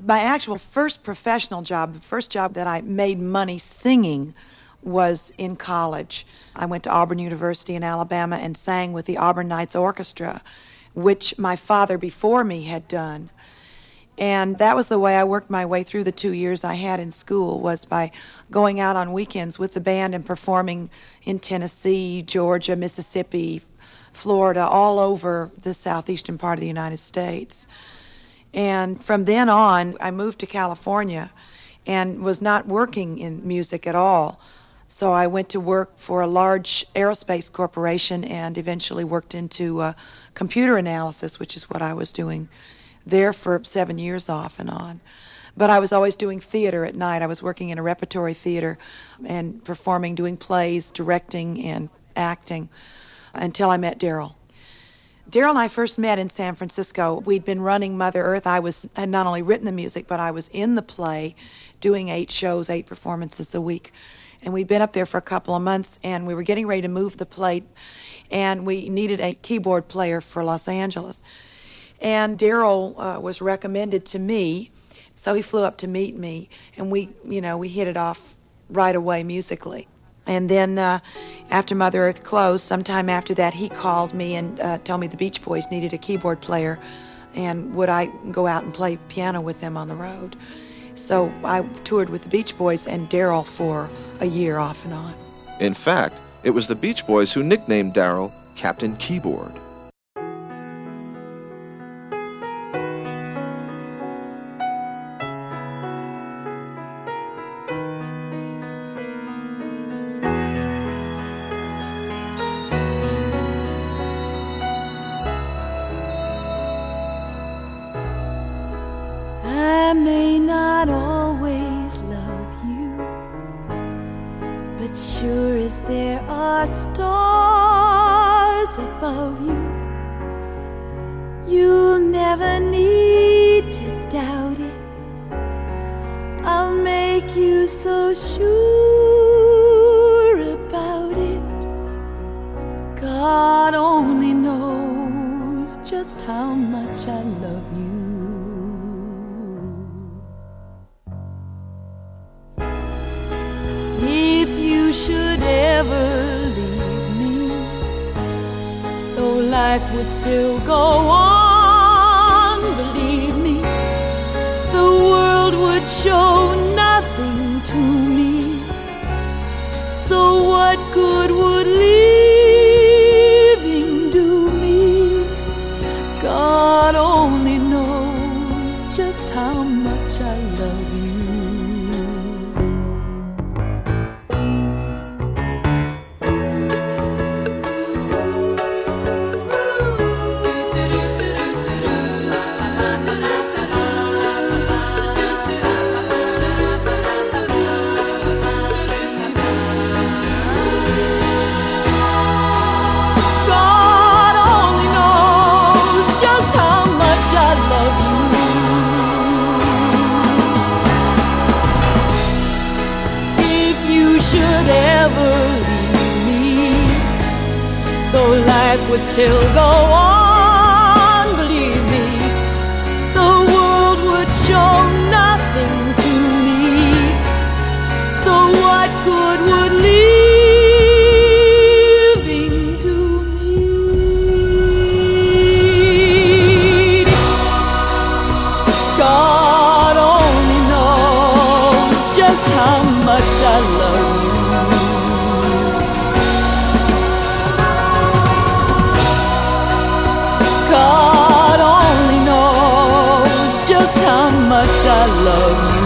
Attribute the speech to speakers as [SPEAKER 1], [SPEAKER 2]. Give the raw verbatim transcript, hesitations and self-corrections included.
[SPEAKER 1] My actual first professional job, the first job that I made money singing, was in college. I went to Auburn University in Alabama and sang with the Auburn Knights Orchestra, which my father before me had done. And that was the way I worked my way through the two years I had in school, was by going out on weekends with the band and performing in Tennessee, Georgia, Mississippi, Florida, all over the southeastern part of the United States. And from then on, I moved to California and was not working in music at all. So I went to work for a large aerospace corporation and eventually worked into uh, computer analysis, which is what I was doing there for seven years off and on. But I was always doing theater at night. I was working in a repertory theater and performing, doing plays, directing, and acting until I met Darryl. Darryl and I first met in San Francisco. We'd been running Mother Earth. I was had not only written the music, but I was in the play doing eight shows, eight performances a week. And we'd been up there for a couple of months, and we were getting ready to move the plate, and we needed a keyboard player for Los Angeles. And Darryl uh, was recommended to me, so he flew up to meet me, and we, you know, we hit it off right away musically. And then uh, after Mother Earth closed, sometime after that, he called me and uh, told me the Beach Boys needed a keyboard player, and would I go out and play piano with them on the road. So I toured with the Beach Boys and Darryl for a year off and on.
[SPEAKER 2] In fact, it was the Beach Boys who nicknamed Darryl Captain Keyboard.
[SPEAKER 3] I may not always love you, but sure as there are stars above you, you'll never need to doubt it. I'll make you so sure about it. God only knows just how much I love you. If you should ever leave me, though life would still go on, believe me, the world would show nothing to me. So what good would leaving do me? God only knows just how much I love you. Though life would still go on, believe me, the world would show nothing to me. So what good would leaving do me? God only knows just how much I love you. God only knows just how much I love you.